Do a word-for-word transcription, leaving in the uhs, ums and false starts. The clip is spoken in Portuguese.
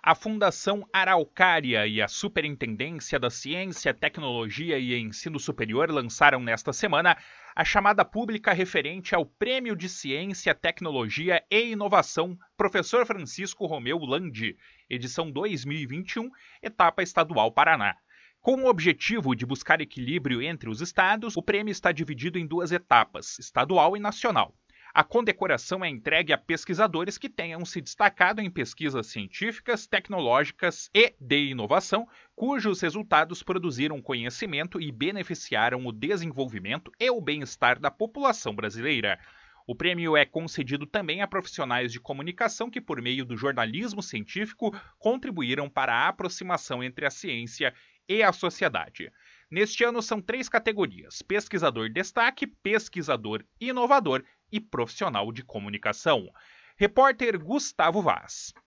A Fundação Araucária e a Superintendência da Ciência, Tecnologia e Ensino Superior lançaram nesta semana a chamada pública referente ao Prêmio de Ciência, Tecnologia e Inovação Professor Francisco Romeu Landi, edição dois mil e vinte e um, etapa estadual Paraná. Com o objetivo de buscar equilíbrio entre os estados, o prêmio está dividido em duas etapas, estadual e nacional. A condecoração é entregue a pesquisadores que tenham se destacado em pesquisas científicas, tecnológicas e de inovação, cujos resultados produziram conhecimento e beneficiaram o desenvolvimento e o bem-estar da população brasileira. O prêmio é concedido também a profissionais de comunicação que, por meio do jornalismo científico, contribuíram para a aproximação entre a ciência e a sociedade. Neste ano são três categorias: pesquisador destaque, pesquisador inovador e profissional de comunicação. Repórter Gustavo Vaz.